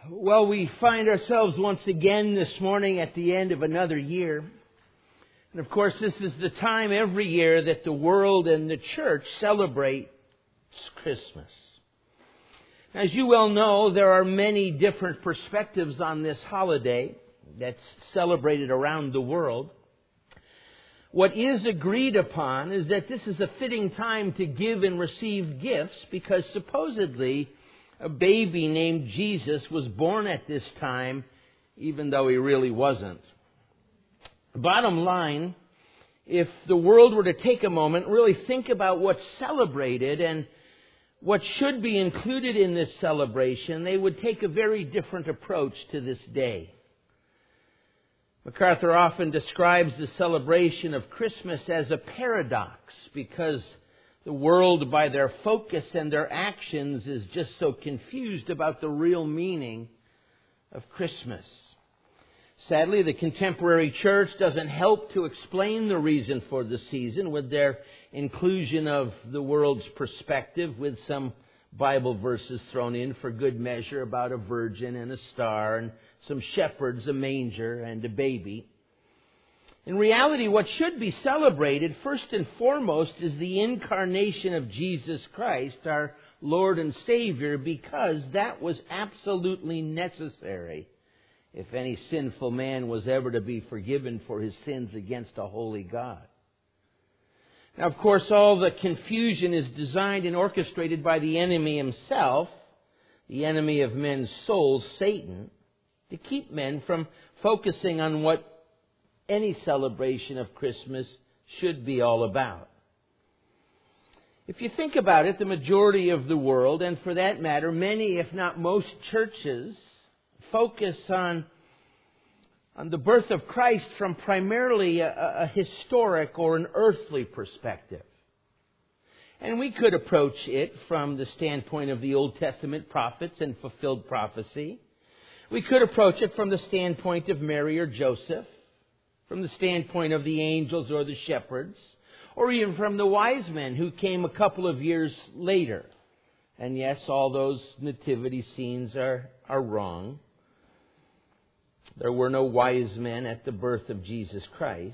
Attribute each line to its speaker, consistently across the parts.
Speaker 1: Well, we find ourselves once again this morning at the end of another year. And of course, this is the time every year that the world and the church celebrate Christmas. As you well know, there are many different perspectives on this holiday that's celebrated around the world. What is agreed upon is that this is a fitting time to give and receive gifts because supposedly a baby named Jesus was born at this time, even though he really wasn't. Bottom line, if the world were to take a moment, really think about what's celebrated and what should be included in this celebration, they would take a very different approach to this day. MacArthur often describes the celebration of Christmas as a paradox because the world, by their focus and their actions, is just so confused about the real meaning of Christmas. Sadly, the contemporary church doesn't help to explain the reason for the season with their inclusion of the world's perspective, with some Bible verses thrown in for good measure about a virgin and a star and some shepherds, a manger, and a baby. In reality, what should be celebrated first and foremost is the incarnation of Jesus Christ, our Lord and Savior, because that was absolutely necessary if any sinful man was ever to be forgiven for his sins against a holy God. Now, of course, all the confusion is designed and orchestrated by the enemy himself, the enemy of men's souls, Satan, to keep men from focusing on what any celebration of Christmas should be all about. If you think about it, the majority of the world, and for that matter, many, if not most churches, focus on the birth of Christ from primarily a historic or an earthly perspective. And we could approach it from the standpoint of the Old Testament prophets and fulfilled prophecy. We could approach it from the standpoint of Mary or Joseph, from the standpoint of the angels or the shepherds, or even from the wise men who came a couple of years later. And yes, all those nativity scenes are wrong. There were no wise men at the birth of Jesus Christ.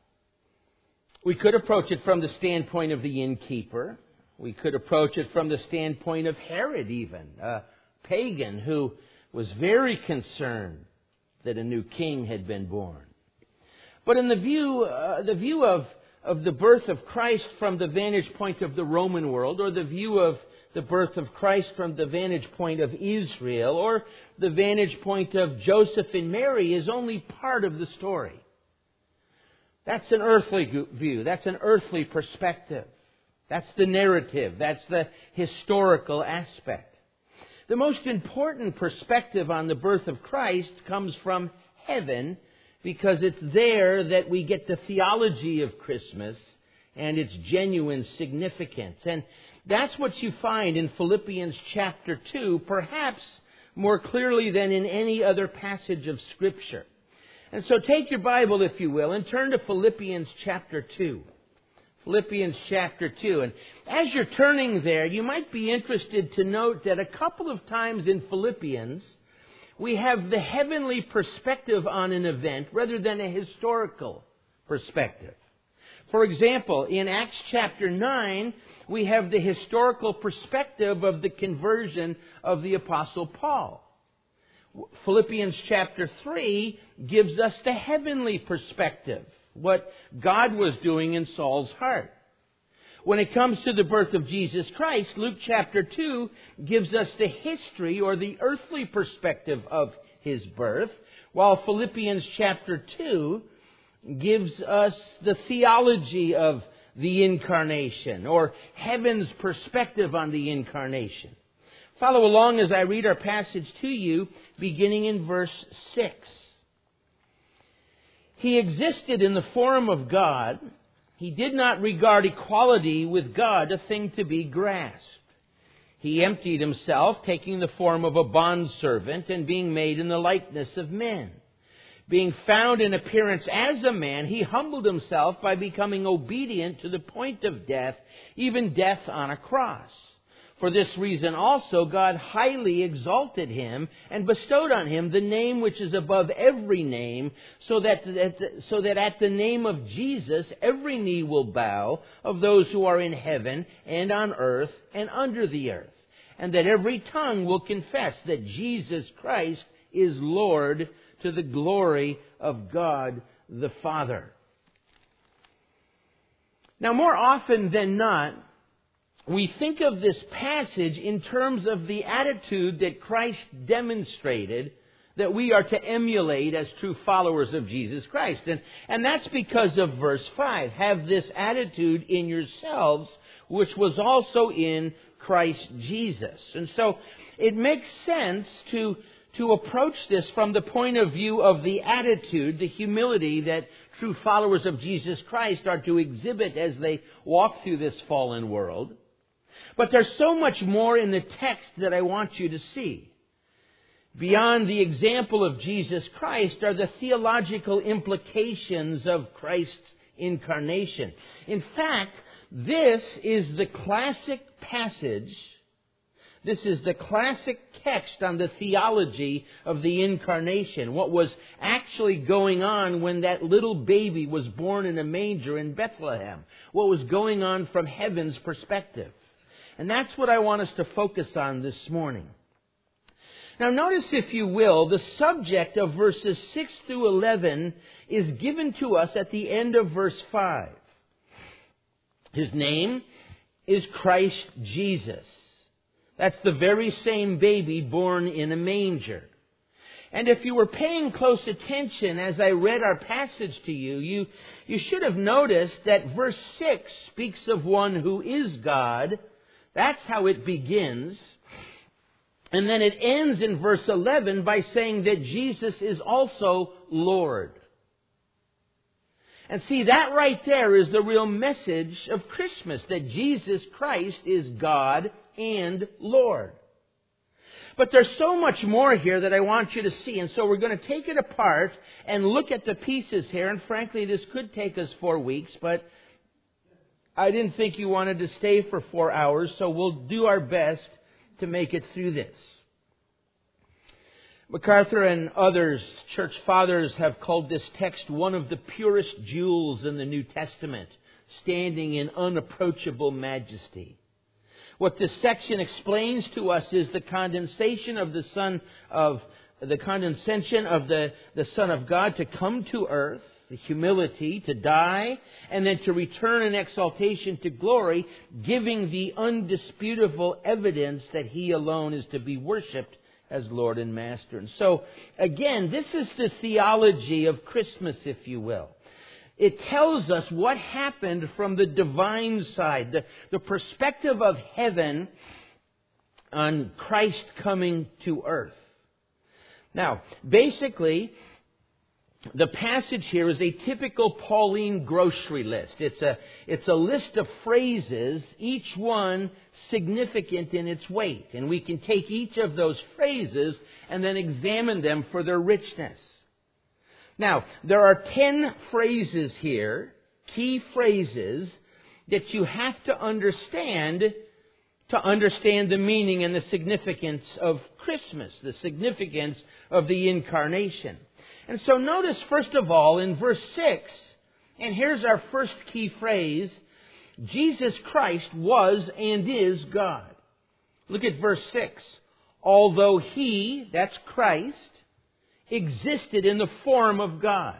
Speaker 1: We could approach it from the standpoint of the innkeeper. We could approach it from the standpoint of Herod even, a pagan who was very concerned that a new king had been born. But in the view of the birth of Christ from the vantage point of the Roman world, or the view of the birth of Christ from the vantage point of Israel, or the vantage point of Joseph and Mary, is only part of the story. That's an earthly view. That's an earthly perspective. That's the narrative. That's the historical aspect. The most important perspective on the birth of Christ comes from heaven, because it's there that we get the theology of Christmas and its genuine significance. And that's what you find in Philippians chapter 2, perhaps more clearly than in any other passage of Scripture. And so take your Bible, if you will, and turn to Philippians chapter 2. Philippians chapter 2. And as you're turning there, you might be interested to note that a couple of times in Philippians, we have the heavenly perspective on an event rather than a historical perspective. For example, in Acts chapter 9, we have the historical perspective of the conversion of the Apostle Paul. Philippians chapter 3 gives us the heavenly perspective, what God was doing in Saul's heart. When it comes to the birth of Jesus Christ, Luke chapter 2 gives us the history or the earthly perspective of His birth, while Philippians chapter 2 gives us the theology of the incarnation, or heaven's perspective on the incarnation. Follow along as I read our passage to you, beginning in verse 6. He existed in the form of God. He did not regard equality with God a thing to be grasped. He emptied himself, taking the form of a bondservant and being made in the likeness of men. Being found in appearance as a man, he humbled himself by becoming obedient to the point of death, even death on a cross. For this reason also God highly exalted him and bestowed on him the name which is above every name, so that at the name of Jesus every knee will bow, of those who are in heaven and on earth and under the earth, and that every tongue will confess that Jesus Christ is Lord, to the glory of God the Father. Now, more often than not, we think of this passage in terms of the attitude that Christ demonstrated that we are to emulate as true followers of Jesus Christ. And that's because of verse 5. Have this attitude in yourselves, which was also in Christ Jesus. And so it makes sense to approach this from the point of view of the attitude, the humility that true followers of Jesus Christ are to exhibit as they walk through this fallen world. But there's so much more in the text that I want you to see. Beyond the example of Jesus Christ are the theological implications of Christ's incarnation. In fact, this is the classic passage. This is the classic text on the theology of the incarnation. What was actually going on when that little baby was born in a manger in Bethlehem. What was going on from heaven's perspective. And that's what I want us to focus on this morning. Now notice, if you will, the subject of verses 6 through 11 is given to us at the end of verse 5. His name is Christ Jesus. That's the very same baby born in a manger. And if you were paying close attention as I read our passage to you, you should have noticed that verse 6 speaks of one who is God. That's how it begins. And then it ends in verse 11 by saying that Jesus is also Lord. And see, that right there is the real message of Christmas, that Jesus Christ is God and Lord. But there's so much more here that I want you to see. And so we're going to take it apart and look at the pieces here. And frankly, this could take us 4 weeks, but I didn't think you wanted to stay for 4 hours, so we'll do our best to make it through this. MacArthur and others, church fathers, have called this text one of the purest jewels in the New Testament, standing in unapproachable majesty. What this section explains to us is the condescension of the Son of God to come to earth, the humility to die, and then to return in exaltation to glory, giving the undisputable evidence that He alone is to be worshipped as Lord and Master. And so, again, this is the theology of Christmas, if you will. It tells us what happened from the divine side, the perspective of heaven on Christ coming to earth. Now, basically, the passage here is a typical Pauline grocery list. It's a list of phrases, each one significant in its weight. And we can take each of those phrases and then examine them for their richness. Now, there are 10 phrases here, key phrases, that you have to understand the meaning and the significance of Christmas, the significance of the incarnation. And so notice, first of all, in verse 6, and here's our first key phrase, Jesus Christ was and is God. Look at verse 6. Although He, that's Christ, existed in the form of God.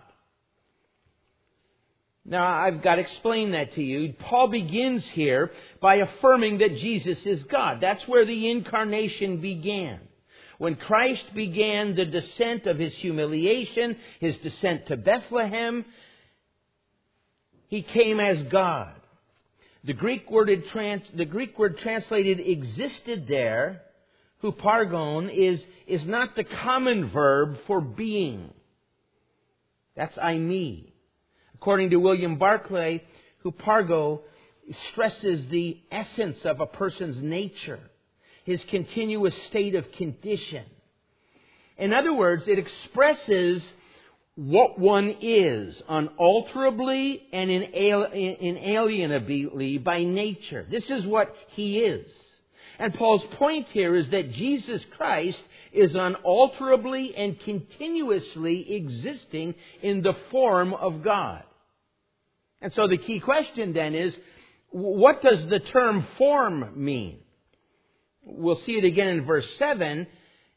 Speaker 1: Now, I've got to explain that to you. Paul begins here by affirming that Jesus is God. That's where the incarnation began. When Christ began the descent of His humiliation, His descent to Bethlehem, He came as God. The Greek word translated existed there, hupargon, is not the common verb for being. That's eimi. According to William Barclay, hupargo stresses the essence of a person's nature, his continuous state of condition. In other words, it expresses what one is, unalterably and inalienably by nature. This is what He is. And Paul's point here is that Jesus Christ is unalterably and continuously existing in the form of God. And so the key question then is, what does the term form mean? We'll see it again in verse 7.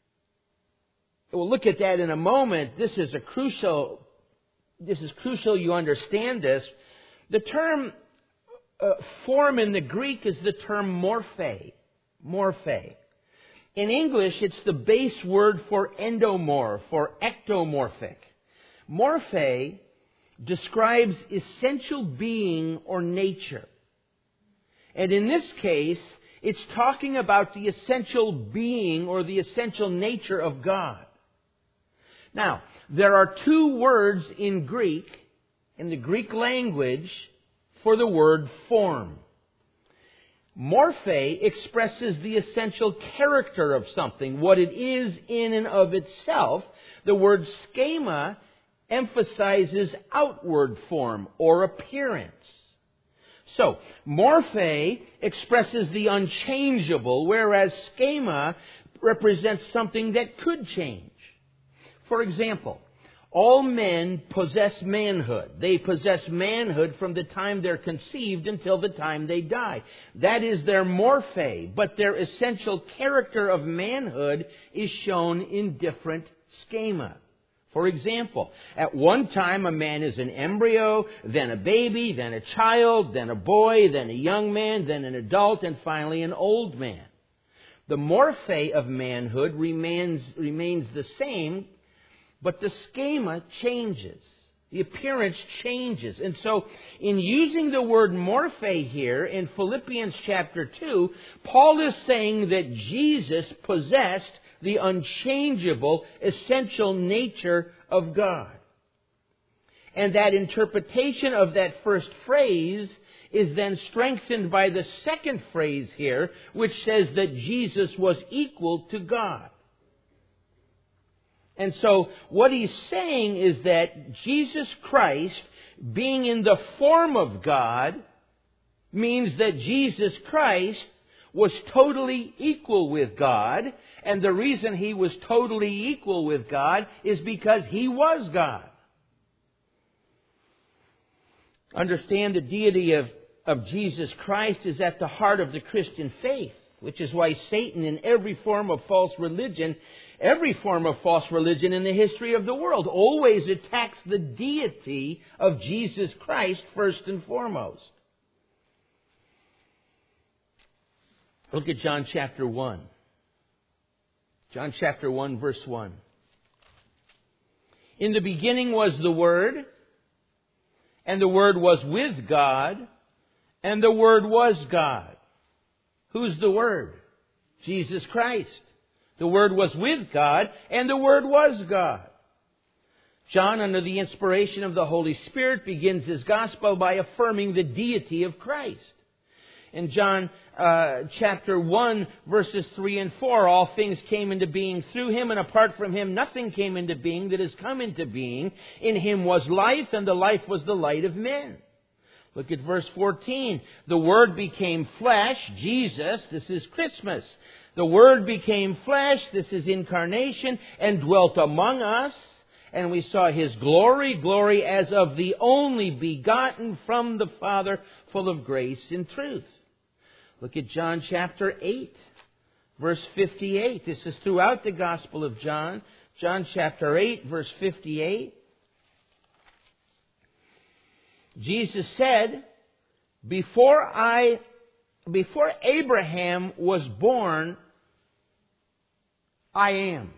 Speaker 1: We'll look at that in a moment. This is crucial you understand this. The term form in the Greek is the term morphe. Morphe. In English, it's the base word for endomorph or ectomorphic. Morphe describes essential being or nature. And in this case, it's talking about the essential being or the essential nature of God. Now, there are two words in the Greek language, for the word form. Morphe expresses the essential character of something, what it is in and of itself. The word schema emphasizes outward form or appearance. So, morphe expresses the unchangeable, whereas schema represents something that could change. For example, all men possess manhood. They possess manhood from the time they're conceived until the time they die. That is their morphe, but their essential character of manhood is shown in different schema. For example, at one time a man is an embryo, then a baby, then a child, then a boy, then a young man, then an adult, and finally an old man. The morphe of manhood remains the same, but the schema changes. The appearance changes. And so, in using the word morphe here in Philippians chapter 2, Paul is saying that Jesus possessed the unchangeable, essential nature of God. And that interpretation of that first phrase is then strengthened by the second phrase here, which says that Jesus was equal to God. And so what he's saying is that Jesus Christ, being in the form of God, means that Jesus Christ was totally equal with God. And the reason he was totally equal with God is because he was God. Understand the deity of Jesus Christ is at the heart of the Christian faith, which is why Satan in every form of false religion in the history of the world always attacks the deity of Jesus Christ first and foremost. Look at John chapter 1. John chapter 1, verse 1. In the beginning was the Word, and the Word was with God, and the Word was God. Who's the Word? Jesus Christ. The Word was with God, and the Word was God. John, under the inspiration of the Holy Spirit, begins his gospel by affirming the deity of Christ. In John chapter 1, verses 3 and 4, all things came into being through Him, and apart from Him nothing came into being that has come into being. In Him was life, and the life was the light of men. Look at verse 14. The Word became flesh, Jesus, this is Christmas. The Word became flesh, this is incarnation, and dwelt among us. And we saw His glory, glory as of the only begotten from the Father, full of grace and truth. Look at John chapter 8, verse 58. This is throughout the Gospel of John. John chapter 8, verse 58. Jesus said, Before Abraham was born, I am.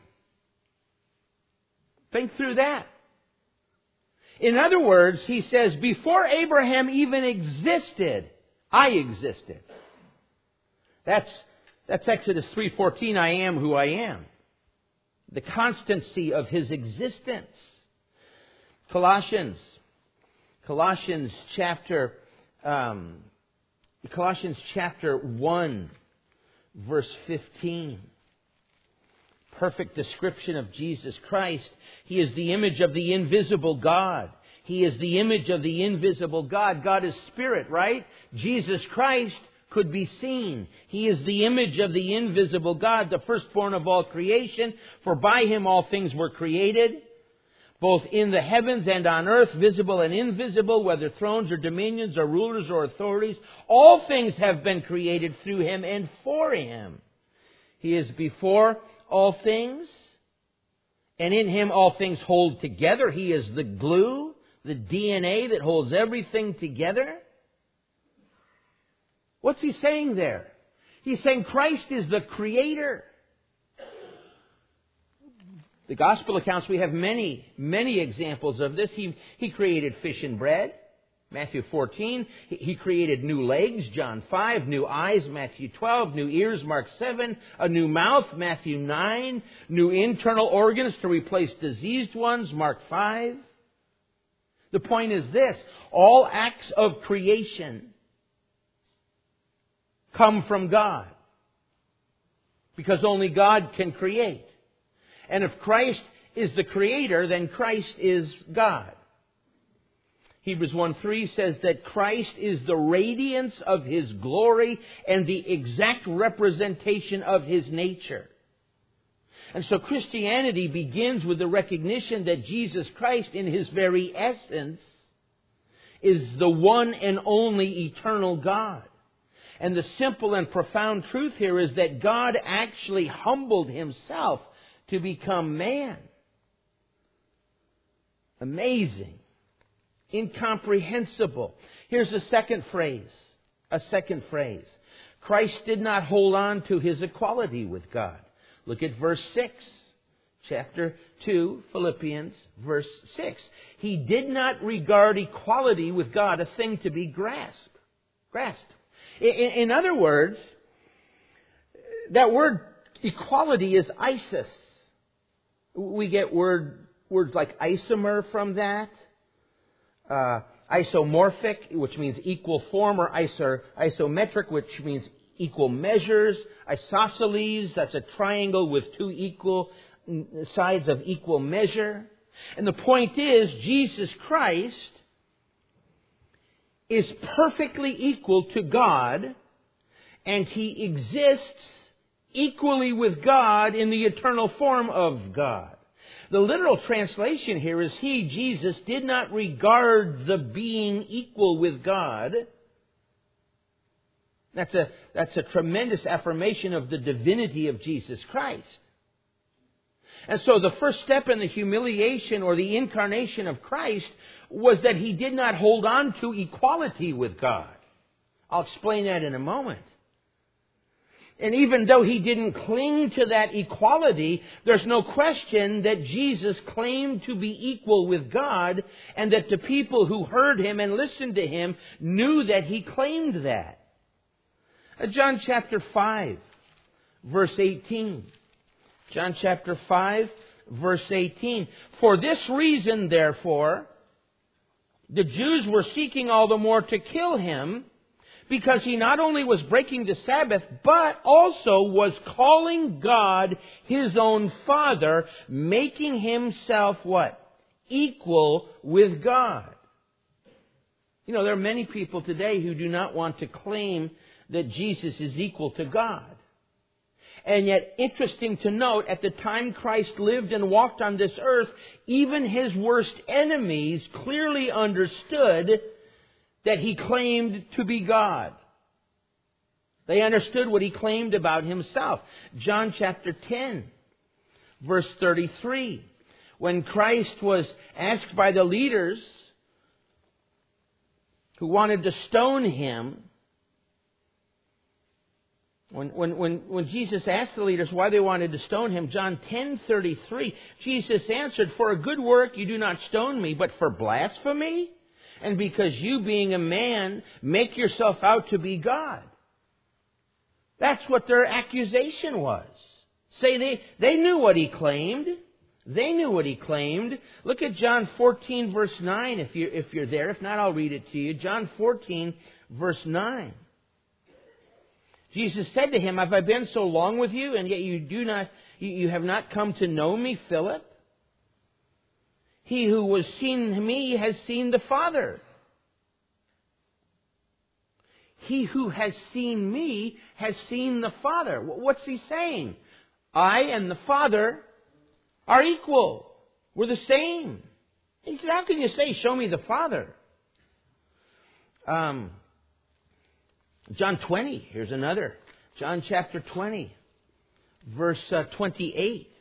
Speaker 1: Think through that. In other words, He says, before Abraham even existed, I existed. That's Exodus 3:14, I am who I am. The constancy of His existence. Colossians chapter 1, verse 15. Perfect description of Jesus Christ. He is the image of the invisible God. He is the image of the invisible God. God is spirit, right? Jesus Christ, could be seen. He is the image of the invisible God, the firstborn of all creation. For by Him all things were created, both in the heavens and on earth, visible and invisible, whether thrones or dominions or rulers or authorities. All things have been created through Him and for Him. He is before all things, and in Him all things hold together. He is the glue, the DNA that holds everything together. What's he saying there? He's saying Christ is the Creator. The Gospel accounts, we have many, many examples of this. He created fish and bread, Matthew 14. He created new legs, John 5. New eyes, Matthew 12. New ears, Mark 7. A new mouth, Matthew 9. New internal organs to replace diseased ones, Mark 5. The point is this: all acts of creation come from God, because only God can create. And if Christ is the Creator, then Christ is God. Hebrews 1:3 says that Christ is the radiance of His glory and the exact representation of His nature. And so Christianity begins with the recognition that Jesus Christ, in His very essence, is the one and only eternal God. And the simple and profound truth here is that God actually humbled Himself to become man. Amazing. Incomprehensible. Here's a second phrase. Christ did not hold on to His equality with God. Look at verse 6. Chapter 2, Philippians, verse 6. He did not regard equality with God a thing to be grasped. In other words, that word equality is isis. We get words like isomer from that. Isomorphic, which means equal form, or isometric, which means equal measures. Isosceles, that's a triangle with two equal sides of equal measure. And the point is, Jesus Christ is perfectly equal to God, and He exists equally with God in the eternal form of God. The literal translation here is He, Jesus, did not regard the being equal with God. That's a tremendous affirmation of the divinity of Jesus Christ. And so the first step in the humiliation or the incarnation of Christ was that He did not hold on to equality with God. I'll explain that in a moment. And even though He didn't cling to that equality, there's no question that Jesus claimed to be equal with God, and that the people who heard Him and listened to Him knew that He claimed that. John chapter 5, verse 18. John chapter 5, verse 18. For this reason, therefore, the Jews were seeking all the more to kill Him, because He not only was breaking the Sabbath, but also was calling God His own Father, making Himself what? Equal with God. You know, there are many people today who do not want to claim that Jesus is equal to God. And yet, interesting to note, at the time Christ lived and walked on this earth, even His worst enemies clearly understood that He claimed to be God. They understood what He claimed about Himself. John chapter 10, verse 33. When Christ was asked by the leaders who wanted to stone Him, when Jesus asked the leaders why they wanted to stone Him, John 10:33, Jesus answered, "For a good work you do not stone me, but for blasphemy, and because you, being a man, make yourself out to be God." That's what their accusation was. Say they knew what He claimed. They knew what He claimed. Look at John 14, verse 9, if you're there. If not, I'll read it to you. John 14, verse 9. Jesus said to him, "Have I been so long with you, and yet you have not come to know me, Philip? He who has seen me has seen the Father. He who has seen me has seen the Father. What's he saying? I and the Father are equal. We're the same. He said, how can you say, show me the Father? John 20, here's another. John chapter 20, verse 28.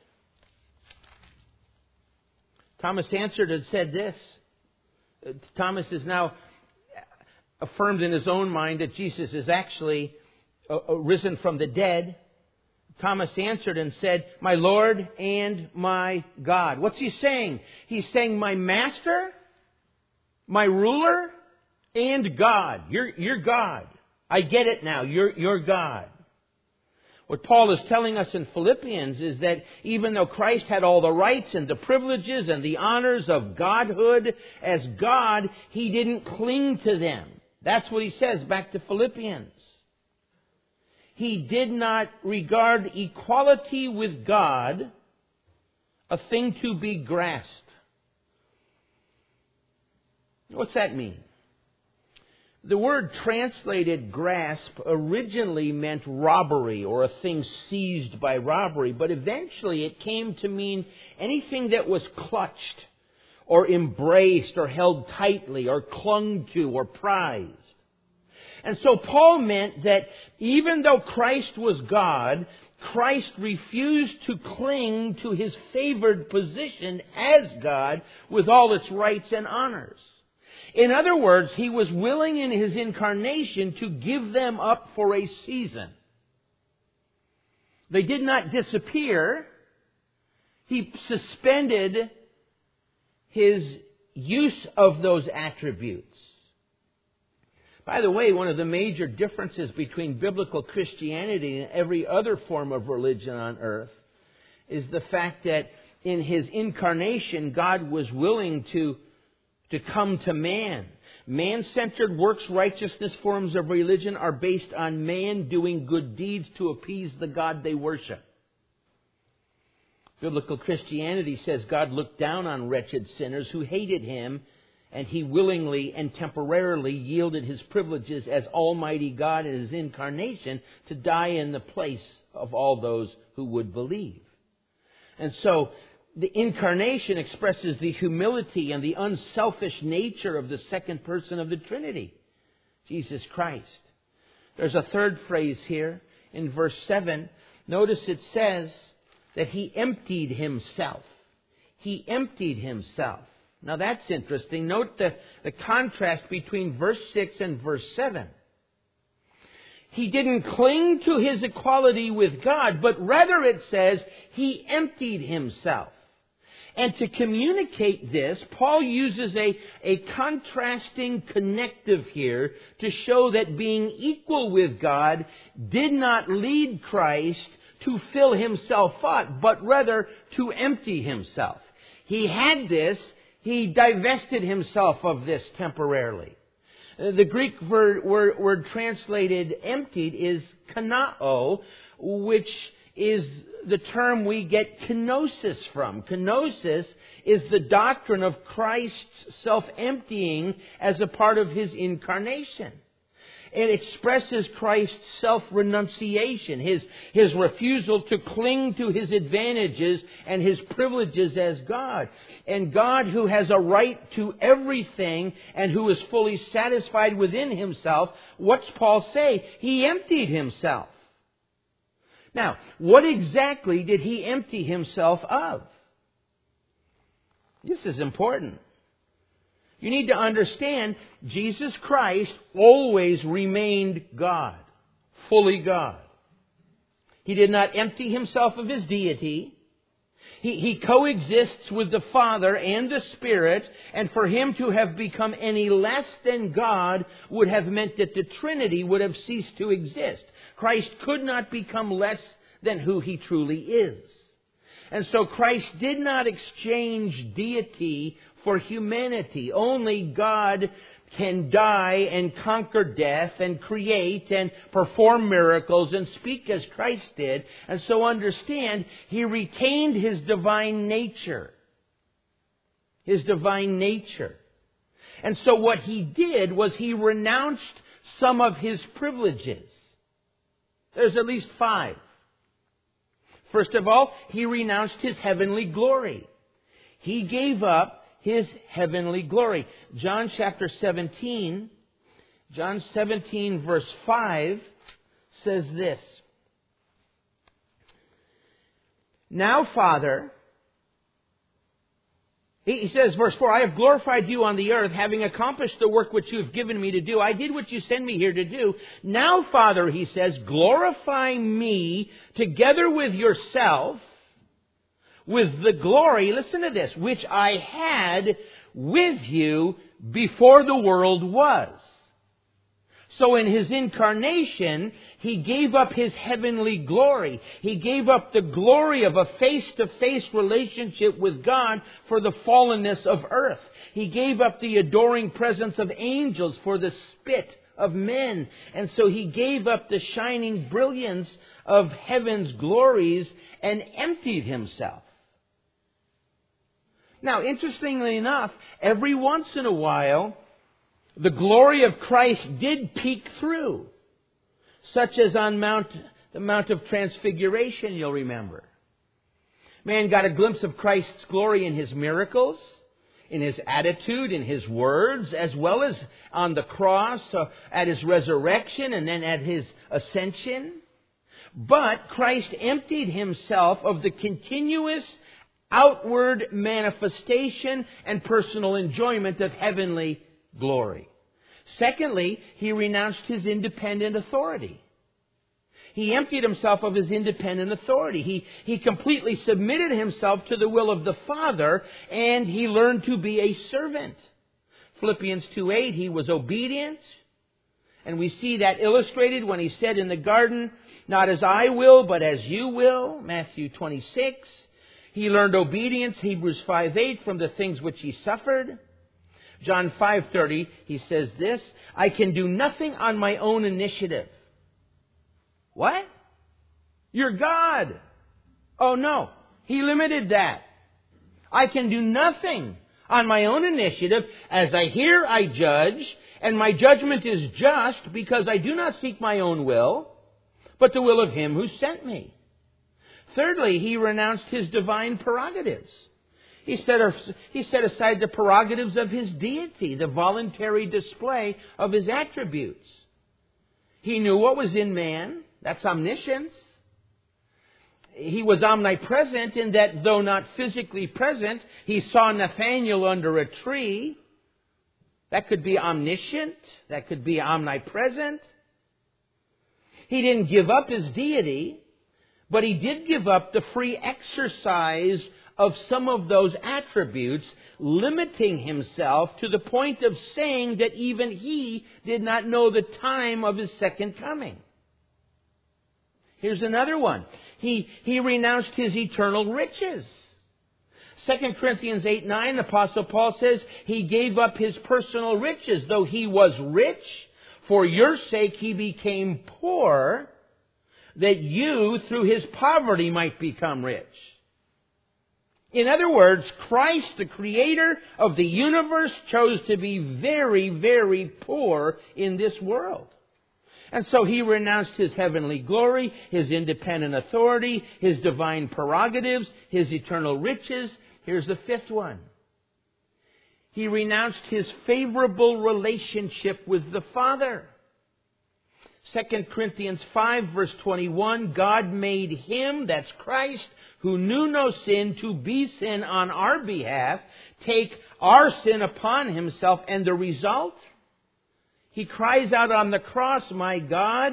Speaker 1: Thomas answered and said this. Thomas is now affirmed in his own mind that Jesus is actually risen from the dead. Thomas answered and said, my Lord and my God. What's he saying? He's saying, my Master, my Ruler, and God. You're God. I get it now. You're God. What Paul is telling us in Philippians is that even though Christ had all the rights and the privileges and the honors of godhood as God, He didn't cling to them. That's what he says back to Philippians. He did not regard equality with God a thing to be grasped. What's that mean? The word translated grasp originally meant robbery or a thing seized by robbery, but eventually it came to mean anything that was clutched or embraced or held tightly or clung to or prized. And so Paul meant that even though Christ was God, Christ refused to cling to His favored position as God with all its rights and honors. In other words, He was willing in His incarnation to give them up for a season. They did not disappear. He suspended His use of those attributes. By the way, one of the major differences between biblical Christianity and every other form of religion on earth is the fact that in His incarnation, God was willing to come to man. Man-centered works righteousness forms of religion are based on man doing good deeds to appease the God they worship. Biblical Christianity says God looked down on wretched sinners who hated Him, and He willingly and temporarily yielded His privileges as Almighty God in His incarnation to die in the place of all those who would believe. And so, the incarnation expresses the humility and the unselfish nature of the second person of the Trinity, Jesus Christ. There's a third phrase here in verse 7. Notice it says that He emptied Himself. He emptied Himself. Now that's interesting. Note the contrast between verse 6 and verse 7. He didn't cling to His equality with God, but rather it says He emptied Himself. And to communicate this, Paul uses a contrasting connective here to show that being equal with God did not lead Christ to fill Himself up, but rather to empty Himself. He had this. He divested Himself of this temporarily. The Greek word translated emptied is kanao, which is the term we get kenosis from. Kenosis is the doctrine of Christ's self-emptying as a part of His incarnation. It expresses Christ's self-renunciation, His refusal to cling to His advantages and His privileges as God. And God, who has a right to everything and who is fully satisfied within Himself, what's Paul say? He emptied Himself. Now, what exactly did He empty Himself of? This is important. You need to understand, Jesus Christ always remained God, fully God. He did not empty Himself of His deity. He coexists with the Father and the Spirit, and for Him to have become any less than God would have meant that the Trinity would have ceased to exist. Christ could not become less than who He truly is. And so Christ did not exchange deity for humanity. Only God can die and conquer death and create and perform miracles and speak as Christ did. And so understand, He retained His divine nature. His divine nature. And so what He did was He renounced some of His privileges. There's at least 5. First of all, He renounced His heavenly glory. He gave up His heavenly glory. John chapter 17, John 17 verse 5 says this. Now, Father, He says, verse 4, I have glorified you on the earth, having accomplished the work which you have given me to do. I did what you sent me here to do. Now, Father, He says, glorify me together with yourself, with the glory, listen to this, which I had with you before the world was. So in His incarnation, He gave up His heavenly glory. He gave up the glory of a face-to-face relationship with God for the fallenness of earth. He gave up the adoring presence of angels for the spit of men. And so He gave up the shining brilliance of heaven's glories and emptied Himself. Now, interestingly enough, every once in a while, the glory of Christ did peek through, such as on the Mount of Transfiguration, you'll remember. Man got a glimpse of Christ's glory in His miracles, in His attitude, in His words, as well as on the cross, at His resurrection, and then at His ascension. But Christ emptied Himself of the continuous outward manifestation and personal enjoyment of heavenly glory. Secondly, He renounced His independent authority. He emptied Himself of His independent authority. He completely submitted Himself to the will of the Father, and He learned to be a servant. Philippians 2:8, He was obedient. And we see that illustrated when He said in the garden, not as I will, but as you will. Matthew 26. He learned obedience, Hebrews 5:8, from the things which He suffered. John 5:30, He says this, I can do nothing on my own initiative. What? You're God. Oh no, He limited that. I can do nothing on my own initiative. As I hear, I judge, and my judgment is just because I do not seek my own will, but the will of Him who sent me. Thirdly, He renounced His divine prerogatives. He set aside the prerogatives of His deity, the voluntary display of His attributes. He knew what was in man. That's omniscience. He was omnipresent in that, though not physically present, He saw Nathanael under a tree. That could be omniscient. That could be omnipresent. He didn't give up His deity, but He did give up the free exercise of some of those attributes, limiting Himself to the point of saying that even He did not know the time of His second coming. Here's another one. He renounced His eternal riches. 2 Corinthians 8:9, the Apostle Paul says, He gave up His personal riches, though He was rich. For your sake He became poor, that you, through His poverty, might become rich. In other words, Christ, the Creator of the universe, chose to be very, very poor in this world. And so He renounced His heavenly glory, His independent authority, His divine prerogatives, His eternal riches. Here's the fifth one. He renounced His favorable relationship with the Father. 2 Corinthians 5 verse 21, God made Him, that's Christ, who knew no sin, to be sin on our behalf, take our sin upon Himself, and the result? He cries out on the cross, my God,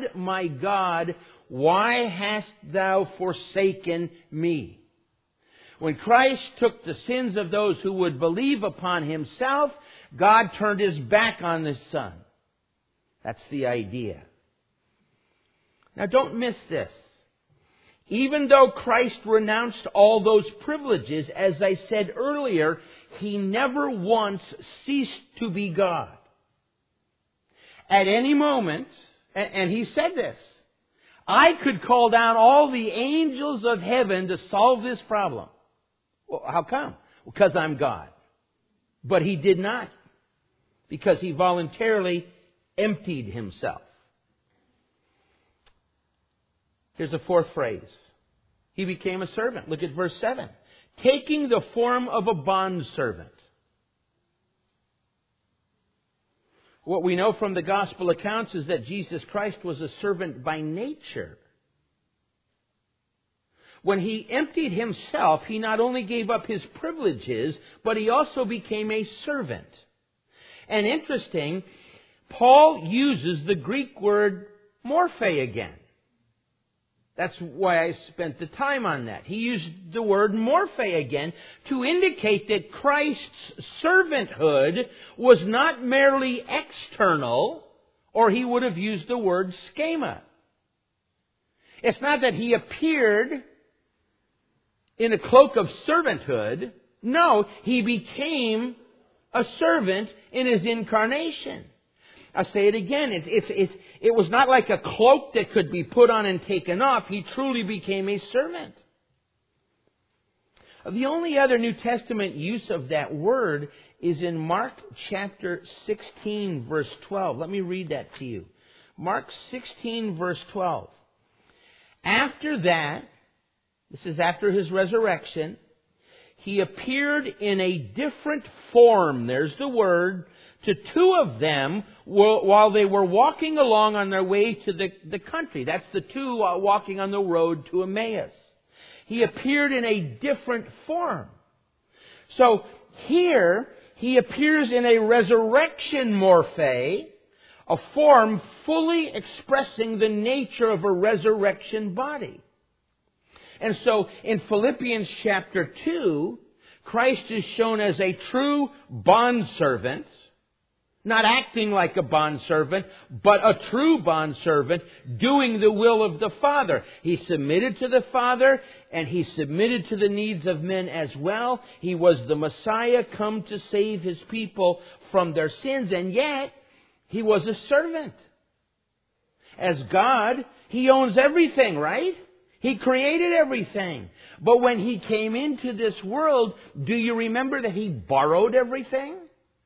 Speaker 1: why hast Thou forsaken me? When Christ took the sins of those who would believe upon Himself, God turned His back on His Son. That's the idea. Now don't miss this. Even though Christ renounced all those privileges, as I said earlier, He never once ceased to be God. At any moment, and He said this, I could call down all the angels of heaven to solve this problem. Well, how come? Because I'm God. But He did not. Because He voluntarily emptied himself. Here's a fourth phrase. He became a servant. Look at verse 7. Taking the form of a bondservant. What we know from the gospel accounts is that Jesus Christ was a servant by nature. When he emptied himself, he not only gave up his privileges, but he also became a servant. And interesting, Paul uses the Greek word morphe again. That's why I spent the time on that. He used the word morphe again to indicate that Christ's servanthood was not merely external, or he would have used the word schema. It's not that he appeared in a cloak of servanthood. No, he became a servant in his incarnation. I say it again. It was not like a cloak that could be put on and taken off. He truly became a servant. The only other New Testament use of that word is in Mark chapter 16, verse 12. Let me read that to you. Mark 16, verse 12. After that, this is after his resurrection, he appeared in a different form. There's the word. To two of them while they were walking along on their way to the country. That's the two walking on the road to Emmaus. He appeared in a different form. So here he appears in a resurrection morphe, a form fully expressing the nature of a resurrection body. And so in Philippians chapter 2, Christ is shown as a true bondservant, not acting like a bondservant, but a true bondservant doing the will of the Father. He submitted to the Father, and he submitted to the needs of men as well. He was the Messiah come to save his people from their sins, and yet he was a servant. As God, he owns everything, right? He created everything. But when he came into this world, do you remember that he borrowed everything?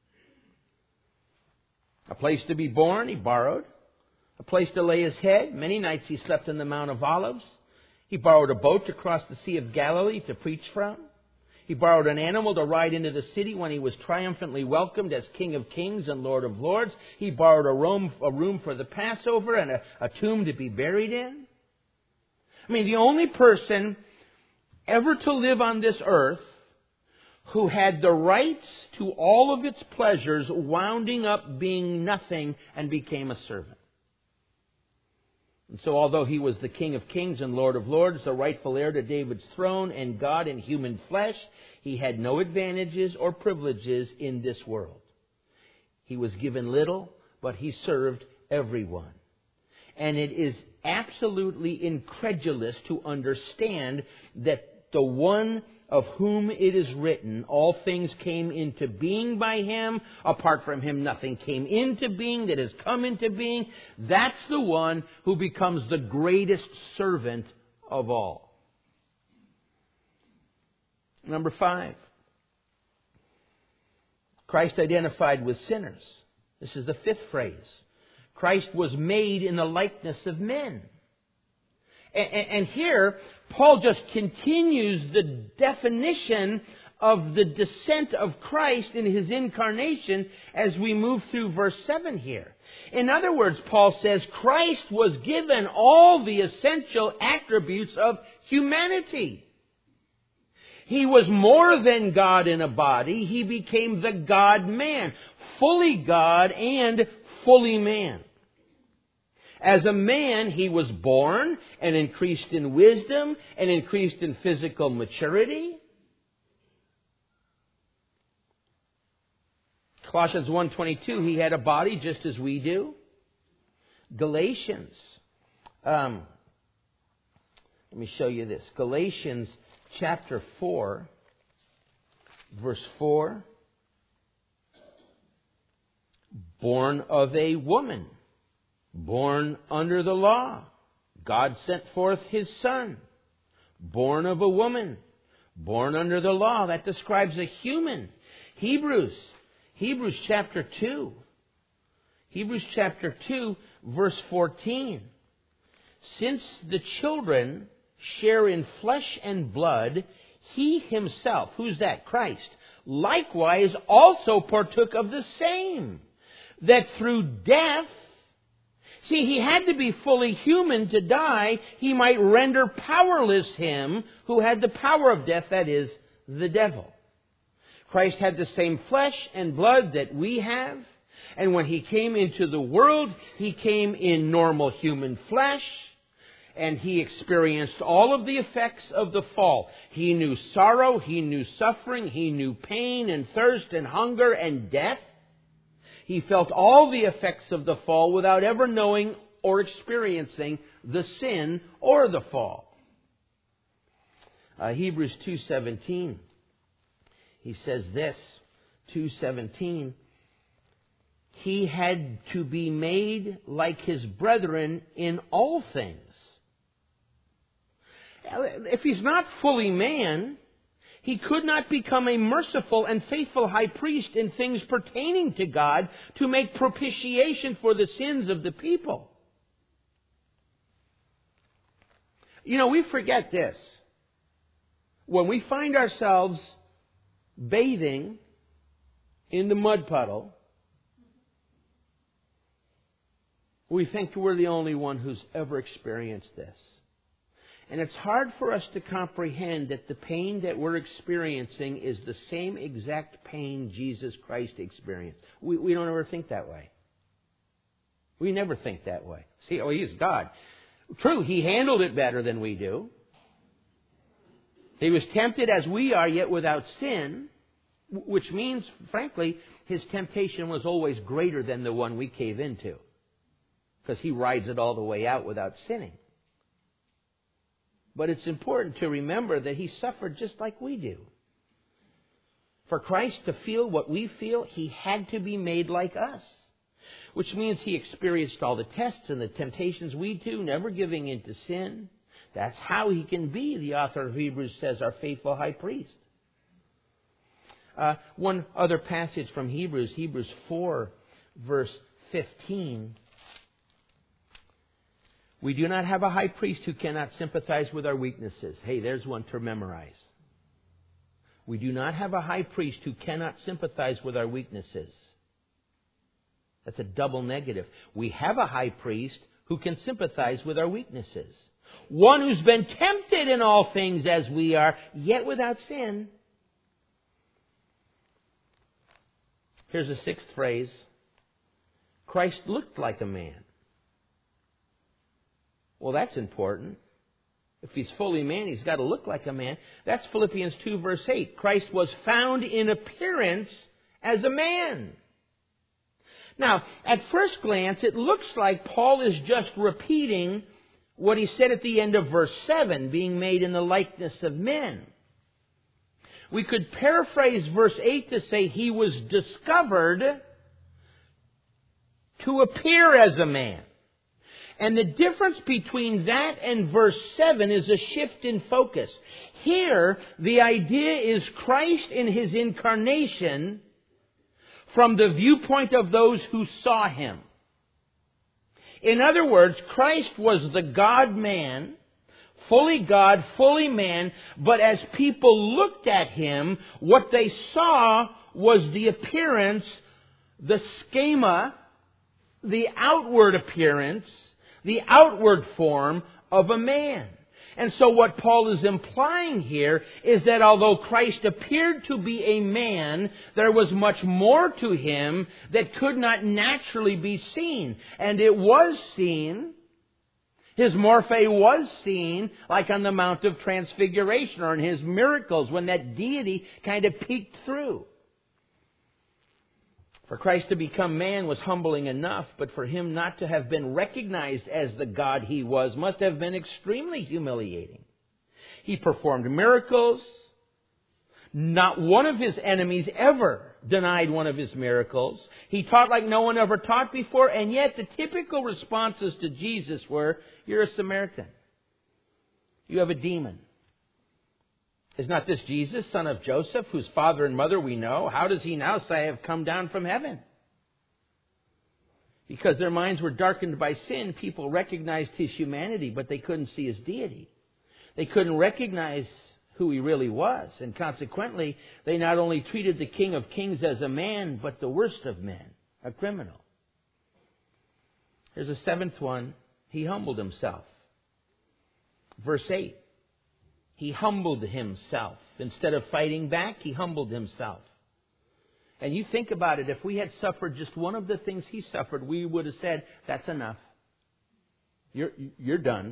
Speaker 1: A place to be born, he borrowed. A place to lay his head. Many nights he slept on the Mount of Olives. He borrowed a boat to cross the Sea of Galilee to preach from. He borrowed an animal to ride into the city when he was triumphantly welcomed as King of Kings and Lord of Lords. He borrowed a room for the Passover and a tomb to be buried in. I mean, the only person ever to live on this earth who had the rights to all of its pleasures, wounding up being nothing and became a servant. And so although he was the King of Kings and Lord of Lords, the rightful heir to David's throne and God in human flesh, he had no advantages or privileges in this world. He was given little, but he served everyone. And it is absolutely incredulous to understand that the one of whom it is written, all things came into being by him. Apart from him, nothing came into being that has come into being. That's the one who becomes the greatest servant of all. Number 5. Christ identified with sinners. This is the 5th phrase. Christ was made in the likeness of men. And here, Paul just continues the definition of the descent of Christ in his incarnation as we move through verse 7 here. In other words, Paul says Christ was given all the essential attributes of humanity. He was more than God in a body. He became the God-man, fully God and fully man. As a man, he was born and increased in wisdom and increased in physical maturity. Colossians 1:22, he had a body just as we do. Galatians, let me show you this. Galatians chapter 4, verse 4. Born of a woman. Born under the law. God sent forth his Son. Born of a woman. Born under the law. That describes a human. Hebrews chapter 2. Hebrews chapter 2, verse 14. Since the children share in flesh and blood, he himself, who's that? Christ, likewise also partook of the same, that through death, see, he had to be fully human to die, he might render powerless him who had the power of death, that is, the devil. Christ had the same flesh and blood that we have, and when he came into the world, he came in normal human flesh, and he experienced all of the effects of the fall. He knew sorrow, he knew suffering, he knew pain and thirst and hunger and death. He felt all the effects of the fall without ever knowing or experiencing the sin or the fall. Hebrews 2:17, he says this, 2:17, he had to be made like his brethren in all things. If he's not fully man, he could not become a merciful and faithful high priest in things pertaining to God to make propitiation for the sins of the people. You know, we forget this. When we find ourselves bathing in the mud puddle, we think we're the only one who's ever experienced this. And it's hard for us to comprehend that the pain that we're experiencing is the same exact pain Jesus Christ experienced. We don't ever think that way. We never think that way. See, he's God. True, he handled it better than we do. He was tempted as we are, yet without sin, which means, frankly, his temptation was always greater than the one we cave into, because he rides it all the way out without sinning. But it's important to remember that he suffered just like we do. For Christ to feel what we feel, he had to be made like us. Which means he experienced all the tests and the temptations we do, never giving in to sin. That's how he can be, the author of Hebrews says, our faithful high priest. One other passage from Hebrews, Hebrews 4, verse 15. We do not have a high priest who cannot sympathize with our weaknesses. Hey, there's one to memorize. We do not have a high priest who cannot sympathize with our weaknesses. That's a double negative. We have a high priest who can sympathize with our weaknesses. One who's been tempted in all things as we are, yet without sin. Here's a sixth phrase. Christ looked like a man. Well, that's important. If he's fully man, he's got to look like a man. That's Philippians 2, verse 8. Christ was found in appearance as a man. Now, at first glance, it looks like Paul is just repeating what he said at the end of verse 7, being made in the likeness of men. We could paraphrase verse 8 to say he was discovered to appear as a man. And the difference between that and verse 7 is a shift in focus. Here, the idea is Christ in his incarnation from the viewpoint of those who saw him. In other words, Christ was the God-man, fully God, fully man, but as people looked at him, what they saw was the appearance, the schema, the outward appearance, the outward form of a man. And so what Paul is implying here is that although Christ appeared to be a man, there was much more to him that could not naturally be seen. And it was seen. His morphe was seen, like on the Mount of Transfiguration or in his miracles when that deity kind of peeked through. For Christ to become man was humbling enough, but for him not to have been recognized as the God he was must have been extremely humiliating. He performed miracles. Not one of his enemies ever denied one of his miracles. He taught like no one ever taught before, and yet the typical responses to Jesus were, "You're a Samaritan. You have a demon. Is not this Jesus, son of Joseph, whose father and mother we know? How does he now say, I have come down from heaven?" Because their minds were darkened by sin, people recognized His humanity, but they couldn't see His deity. They couldn't recognize who He really was. And consequently, they not only treated the King of Kings as a man, but the worst of men, a criminal. Here's a seventh one. He humbled Himself. Verse 8. He humbled Himself. Instead of fighting back, He humbled Himself. And you think about it, if we had suffered just one of the things He suffered, we would have said, that's enough. You're done.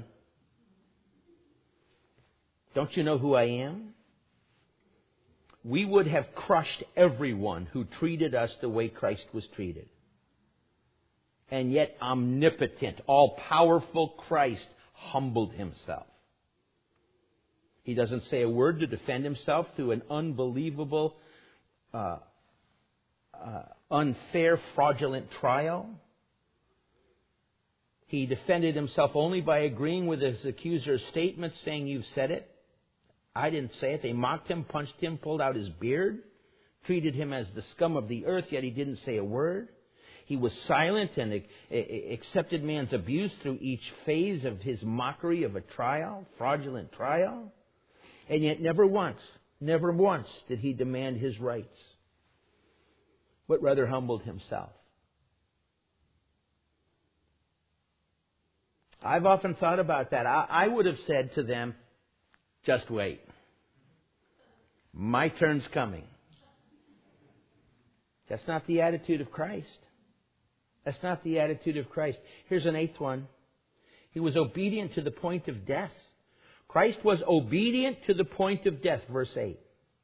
Speaker 1: Don't you know who I am? We would have crushed everyone who treated us the way Christ was treated. And yet omnipotent, all-powerful Christ humbled Himself. He doesn't say a word to defend Himself through an unbelievable, unfair, fraudulent trial. He defended Himself only by agreeing with His accuser's statement, saying, you've said it. I didn't say it. They mocked Him, punched Him, pulled out His beard, treated Him as the scum of the earth, yet He didn't say a word. He was silent and accepted man's abuse through each phase of His mockery of a trial, fraudulent trial. And yet never once did He demand His rights, but rather humbled Himself. I've often thought about that. I would have said to them, just wait. My turn's coming. That's not the attitude of Christ. That's not the attitude of Christ. Here's an eighth one. He was obedient to the point of death. Christ was obedient to the point of death, verse 8.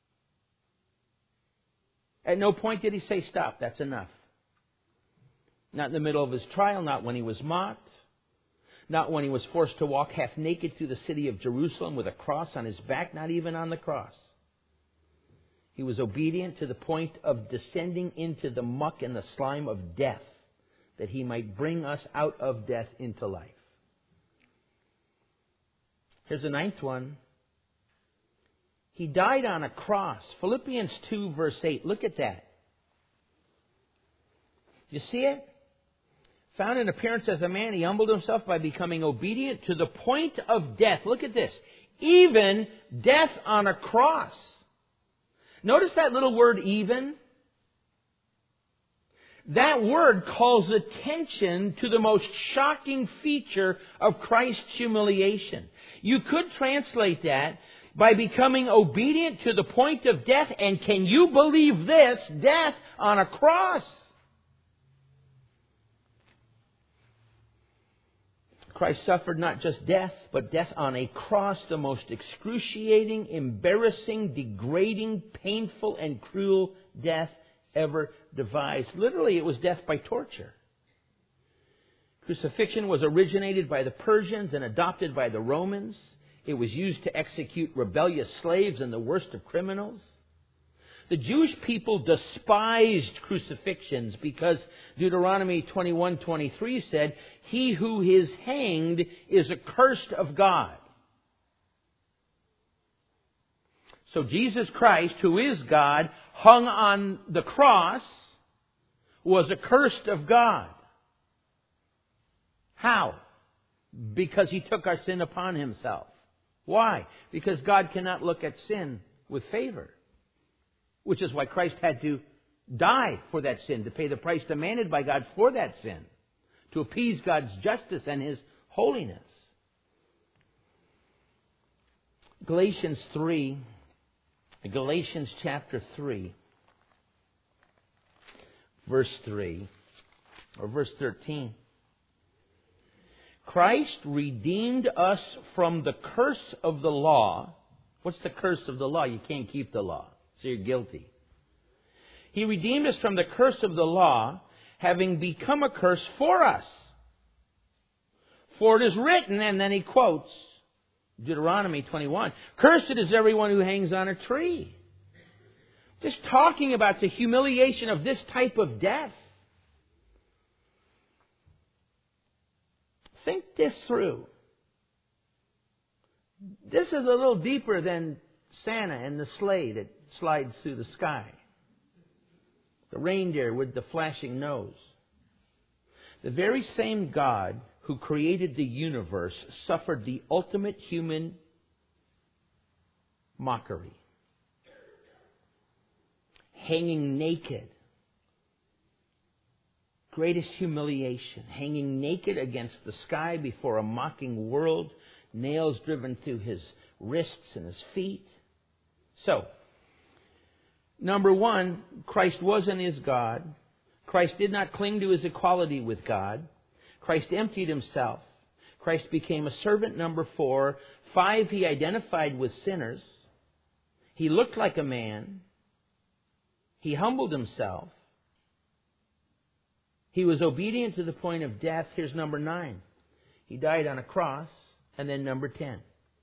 Speaker 1: At no point did He say, stop, that's enough. Not in the middle of His trial, not when He was mocked, not when He was forced to walk half naked through the city of Jerusalem with a cross on His back, not even on the cross. He was obedient to the point of descending into the muck and the slime of death, that He might bring us out of death into life. Here's the ninth one. He died on a cross. Philippians 2 verse 8. Look at that. You see it? Found in appearance as a man, He humbled Himself by becoming obedient to the point of death. Look at this. Even death on a cross. Notice that little word, even. That word calls attention to the most shocking feature of Christ's humiliation. You could translate that by becoming obedient to the point of death, and can you believe this? Death on a cross. Christ suffered not just death, but death on a cross, the most excruciating, embarrassing, degrading, painful, and cruel death ever devised. Literally, it was death by torture. Crucifixion was originated by the Persians and adopted by the Romans. It was used to execute rebellious slaves and the worst of criminals. The Jewish people despised crucifixions because Deuteronomy 21:23 said, "He who is hanged is accursed of God." So Jesus Christ, who is God, hung on the cross, was accursed of God. How? Because He took our sin upon Himself. Why? Because God cannot look at sin with favor. Which is why Christ had to die for that sin, to pay the price demanded by God for that sin, to appease God's justice and His holiness. Galatians chapter 3, verse 3, or verse 13. Christ redeemed us from the curse of the law. What's the curse of the law? You can't keep the law, so you're guilty. He redeemed us from the curse of the law, having become a curse for us. For it is written, and then he quotes Deuteronomy 21, "Cursed is everyone who hangs on a tree." Just talking about the humiliation of this type of death. Think this through. This is a little deeper than Santa and the sleigh that slides through the sky. The reindeer with the flashing nose. The very same God who created the universe suffered the ultimate human mockery. Hanging naked. Greatest humiliation. Hanging naked against the sky before a mocking world. Nails driven through his wrists and his feet. So, number one, Christ was and is God. Christ did not cling to his equality with God. Christ emptied himself. Christ became a servant, number 4. 5, he identified with sinners. He looked like a man. He humbled himself. He was obedient to the point of death. Here's number 9. He died on a cross. And then number 10.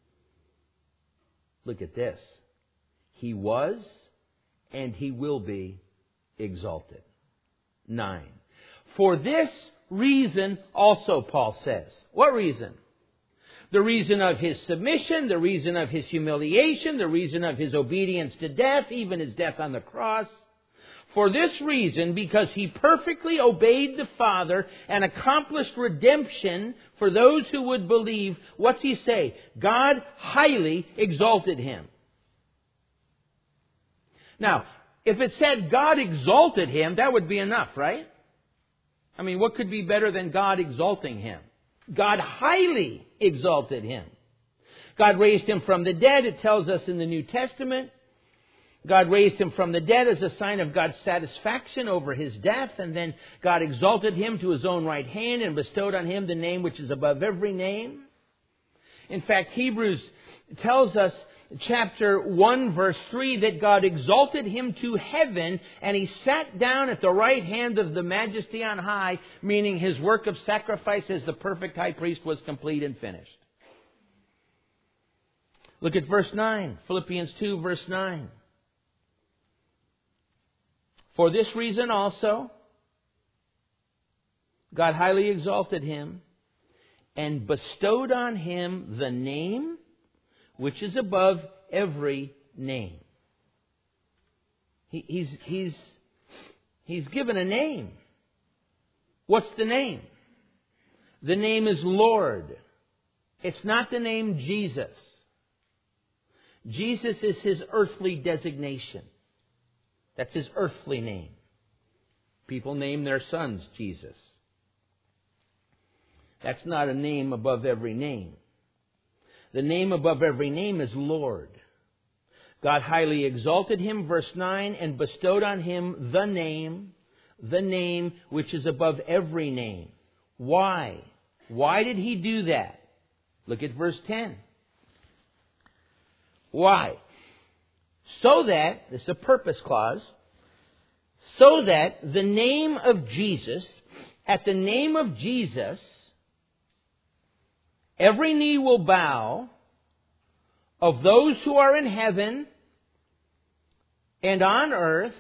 Speaker 1: Look at this. He was and he will be exalted. 9. For this reason also, Paul says. What reason? The reason of his submission, the reason of his humiliation, the reason of his obedience to death, even his death on the cross. For this reason, because he perfectly obeyed the Father and accomplished redemption for those who would believe, what's he say? God highly exalted him. Now, if it said God exalted him, that would be enough, right? I mean, what could be better than God exalting him? God highly exalted him. God raised him from the dead, it tells us in the New Testament. God raised him from the dead as a sign of God's satisfaction over his death. And then God exalted him to his own right hand and bestowed on him the name which is above every name. In fact, Hebrews tells us, chapter 1, verse 3, that God exalted him to heaven and he sat down at the right hand of the Majesty on high, meaning his work of sacrifice as the perfect high priest was complete and finished. Look at verse 9, Philippians 2, verse 9. For this reason also, God highly exalted him and bestowed on him the name which is above every name. He's given a name. What's the name? The name is Lord. It's not the name Jesus. Jesus is his earthly designation. That's his earthly name. People name their sons Jesus. That's not a name above every name. The name above every name is Lord. God highly exalted him, verse 9, and bestowed on him the name which is above every name. Why? Why did he do that? Look at verse 10. Why? So that, this is a purpose clause, so that the name of Jesus, at the name of Jesus, every knee will bow of those who are in heaven and on earth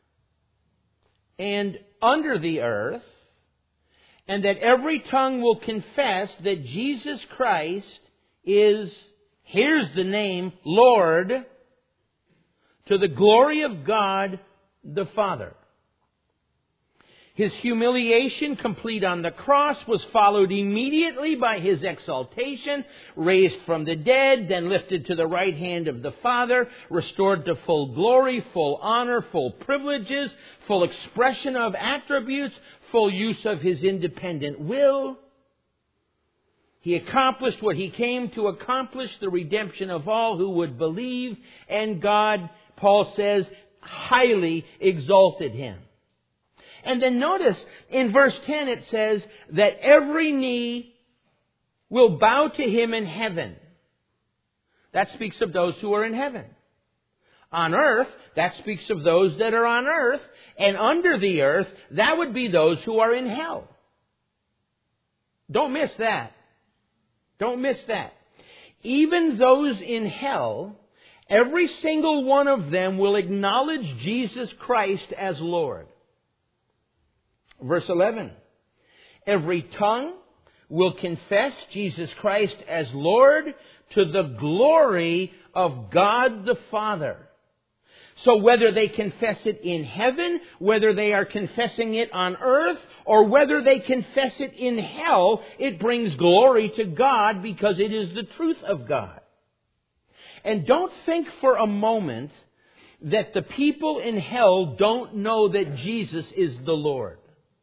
Speaker 1: and under the earth, and that every tongue will confess that Jesus Christ is, here's the name, Lord, to the glory of God the Father. His humiliation, complete on the cross, was followed immediately by his exaltation, raised from the dead, then lifted to the right hand of the Father, restored to full glory, full honor, full privileges, full expression of attributes, full use of his independent will. He accomplished what he came to accomplish, the redemption of all who would believe, and God, Paul says, highly exalted him. And then notice in verse 10 it says that every knee will bow to him in heaven. That speaks of those who are in heaven. On earth, that speaks of those that are on earth. And under the earth, that would be those who are in hell. Don't miss that. Don't miss that. Even those in hell, every single one of them will acknowledge Jesus Christ as Lord. Verse 11, every tongue will confess Jesus Christ as Lord to the glory of God the Father. So whether they confess it in heaven, whether they are confessing it on earth, or whether they confess it in hell, it brings glory to God because it is the truth of God. And don't think for a moment that the people in hell don't know that Jesus is the Lord.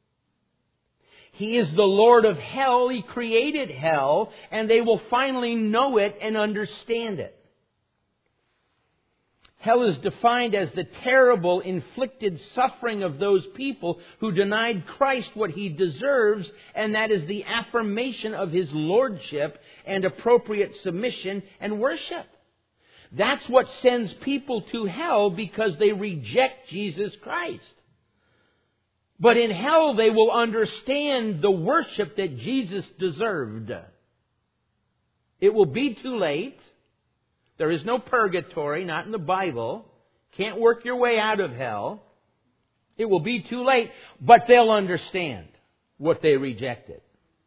Speaker 1: He is the Lord of hell. He created hell, and they will finally know it and understand it. Hell is defined as the terrible, inflicted suffering of those people who denied Christ what He deserves, and that is the affirmation of His lordship and appropriate submission and worship. That's what sends people to hell, because they reject Jesus Christ. But in hell they will understand the worship that Jesus deserved. It will be too late. There is no purgatory, not in the Bible. Can't work your way out of hell. It will be too late, but they'll understand what they rejected.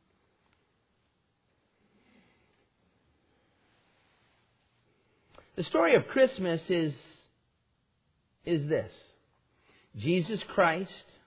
Speaker 1: The story of Christmas is this. Jesus Christ,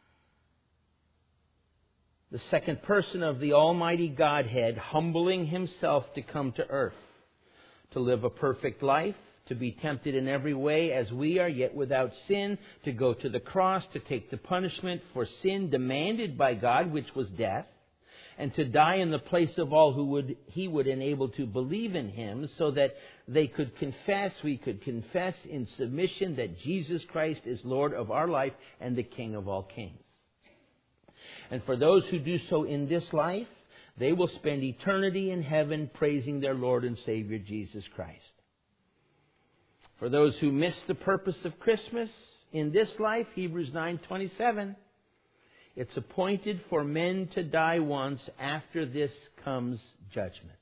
Speaker 1: the second person of the Almighty Godhead, humbling Himself to come to earth, to live a perfect life, to be tempted in every way as we are, yet without sin, to go to the cross, to take the punishment for sin demanded by God, which was death, and to die in the place of all He would enable to believe in Him, so that we could confess in submission that Jesus Christ is Lord of our life and the King of all kings. And for those who do so in this life, they will spend eternity in heaven praising their Lord and Savior Jesus Christ. For those who miss the purpose of Christmas in this life, Hebrews 9:27, it's appointed for men to die once. After this comes judgment.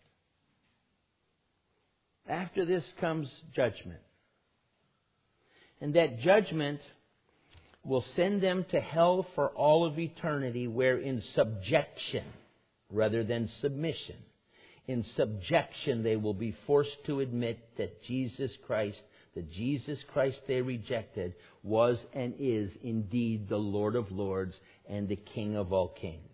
Speaker 1: After this comes judgment. And that judgment will send them to hell for all of eternity, where in subjection rather than submission, in subjection they will be forced to admit that Jesus Christ they rejected, was and is indeed the Lord of lords and the King of all kings.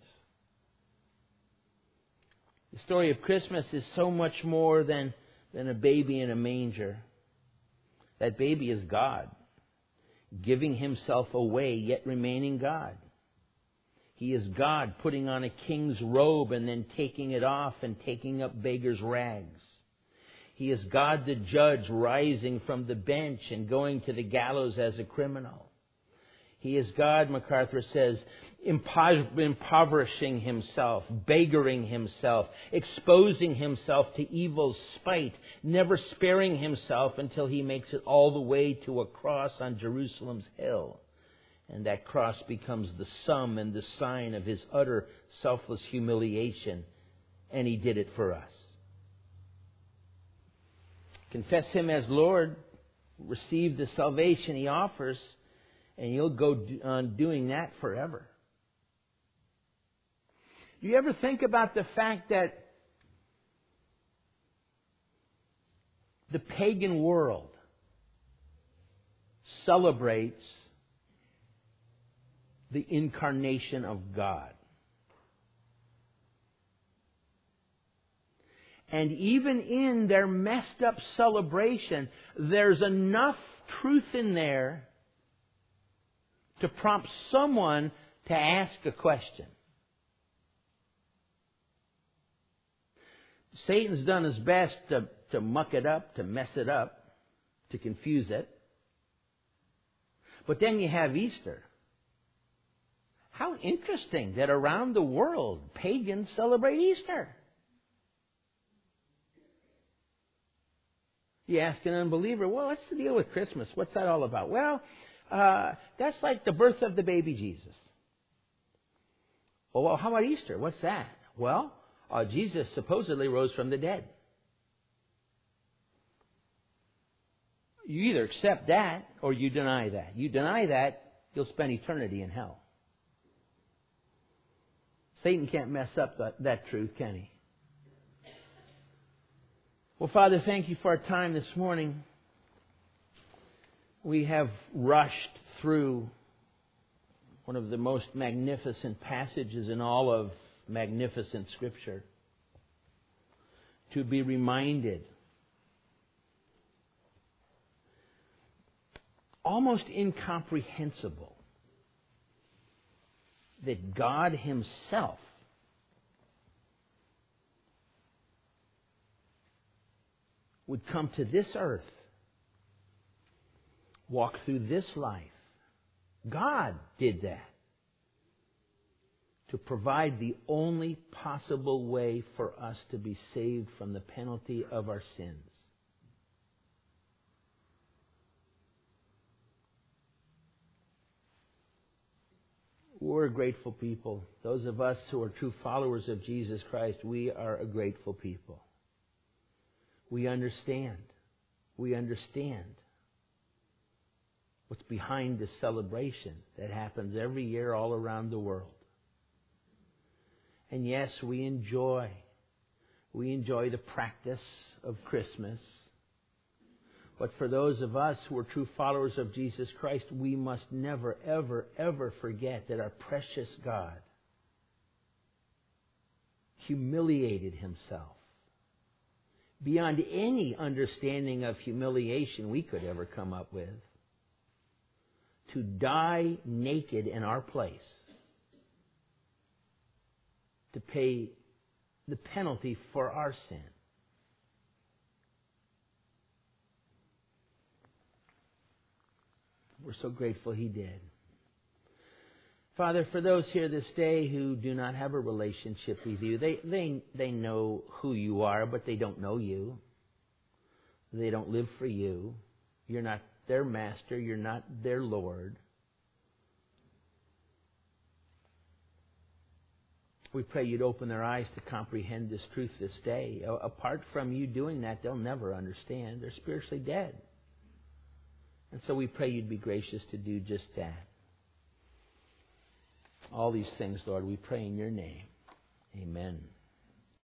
Speaker 1: The story of Christmas is so much more than a baby in a manger. That baby is God, giving Himself away, yet remaining God. He is God putting on a king's robe and then taking it off and taking up beggar's rags. He is God the judge, rising from the bench and going to the gallows as a criminal. He is God, MacArthur says, impoverishing Himself, beggaring Himself, exposing Himself to evil's spite, never sparing Himself until He makes it all the way to a cross on Jerusalem's hill. And that cross becomes the sum and the sign of His utter selfless humiliation. And He did it for us. Confess Him as Lord, receive the salvation He offers, and you'll go on doing that forever. Do you ever think about the fact that the pagan world celebrates the incarnation of God? And even in their messed up celebration, there's enough truth in there to prompt someone to ask a question. Satan's done his best to muck it up, to mess it up, to confuse it. But then you have Easter. How interesting that around the world, pagans celebrate Easter. You ask an unbeliever, well, what's the deal with Christmas? What's that all about? Well, that's like the birth of the baby Jesus. Well, how about Easter? What's that? Well, Jesus supposedly rose from the dead. You either accept that or you deny that. You deny that, you'll spend eternity in hell. Satan can't mess up that truth, can he? Well, Father, thank You for our time this morning. We have rushed through one of the most magnificent passages in all of magnificent Scripture to be reminded, almost incomprehensible, that God Himself would come to this earth, walk through this life. God did that to provide the only possible way for us to be saved from the penalty of our sins. We're a grateful people. Those of us who are true followers of Jesus Christ, we are a grateful people. We understand. We understand what's behind this celebration that happens every year all around the world. And yes, we enjoy the practice of Christmas. But for those of us who are true followers of Jesus Christ, we must never, ever, ever forget that our precious God humiliated Himself beyond any understanding of humiliation we could ever come up with, to die naked in our place, to pay the penalty for our sin. We're so grateful He did. Father, for those here this day who do not have a relationship with You, they know who You are, but they don't know You. They don't live for You. You're not their master. You're not their Lord. We pray You'd open their eyes to comprehend this truth this day. Apart from You doing that, they'll never understand. They're spiritually dead. And so we pray You'd be gracious to do just that. All these things, Lord, we pray in Your name. Amen.